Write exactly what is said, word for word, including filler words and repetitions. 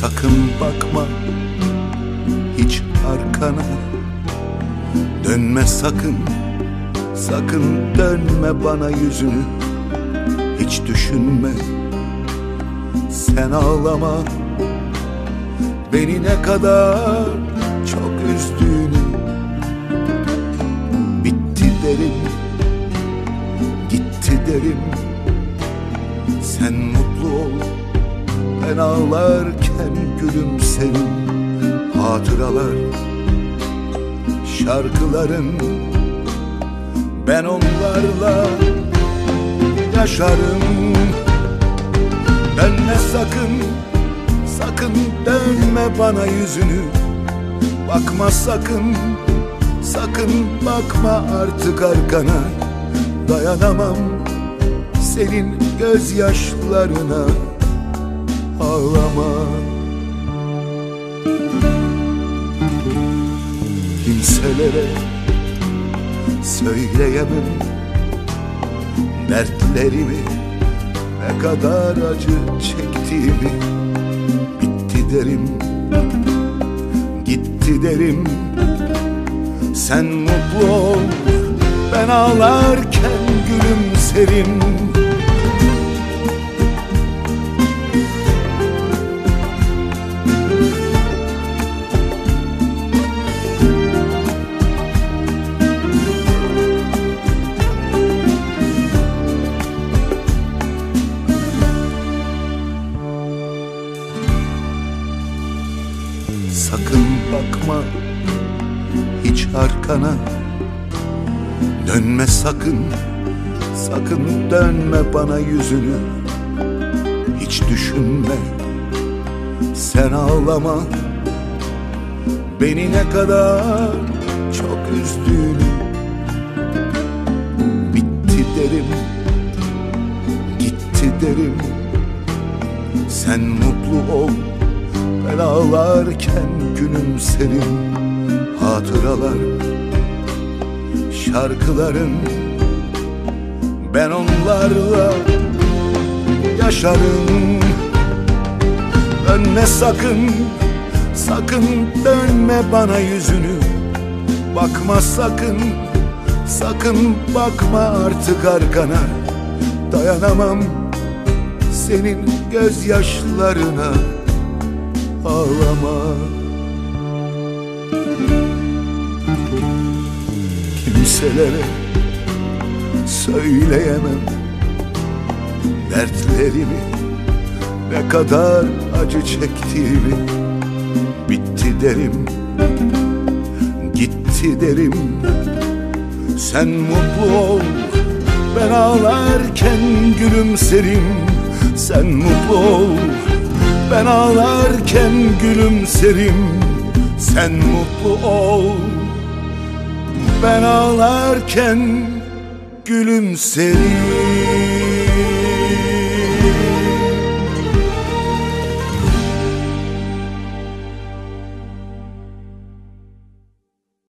Sakın bakma hiç arkana, dönme sakın, sakın dönme bana yüzünü. Hiç düşünme, sen ağlama, beni ne kadar çok üzdüğünü. Bitti derim, gitti derim, sen mutlu ol, ben ağlarken gülümserim. Hatıralar, şarkıların, ben onlarla yaşarım. Dönme sakın, sakın dönme bana yüzünü. Bakma sakın, sakın bakma artık arkana. Dayanamam senin gözyaşlarına, ağlama. Kimselere söyleyemem dertlerimi, ne kadar acı çektiğimi. Bitti derim, gitti derim, sen mutlu ol, ben ağlarken gülümserim. Sakın bakma hiç arkana, dönme sakın, sakın dönme bana yüzünü. Hiç düşünme, sen ağlama, beni ne kadar çok üzdüğünü. Bitti derim, gitti derim, sen mutlu ol, ben ağlarken gülümserim. Hatıralar, şarkıların, ben onlarla yaşarım. Dönme sakın, sakın dönme bana yüzünü. Bakma sakın, sakın bakma artık arkana. Dayanamam senin gözyaşlarına, ağlama. Kimselere söyleyemem dertlerimi, ne kadar acı çektiğimi. Bitti derim, gitti derim, sen mutlu ol, ben ağlarken gülümserim. Sen mutlu ol, ben ağlarken gülümserim. Sen mutlu ol, ben ağlarken gülümserim.